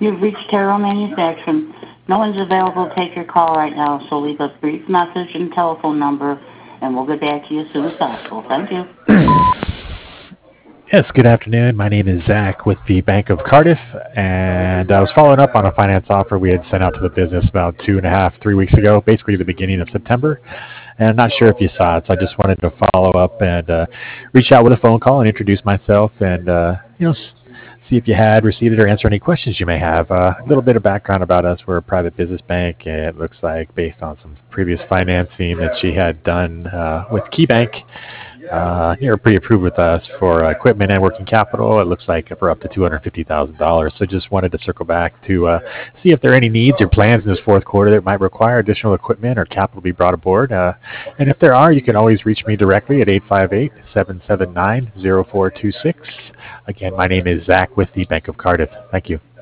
You've reached Terrell Manufacturing. No one's available to take your call right now, so leave a brief message and telephone number, and we'll get back to you as soon as possible. Thank you. Yes, good afternoon. My name is Zach with the Bank of Cardiff, and I was following up on a finance offer we had sent out to the business about 2.5, 3 weeks ago, basically the beginning of September. And I'm not sure if you saw it, so I just wanted to follow up and reach out with a phone call and introduce myself and see if you had received it or answer any questions you may have. A little bit of background about us: we're a private business bank, and it looks like based on some previous financing that she had done with KeyBank. You're pre-approved with us for equipment and working capital. It looks like for up to $250,000. So just wanted to circle back to see if there are any needs or plans in this fourth quarter that might require additional equipment or capital to be brought aboard. And if there are, you can always reach me directly at 858-779-0426. Again, my name is Zach with the Bank of Cardiff. Thank you.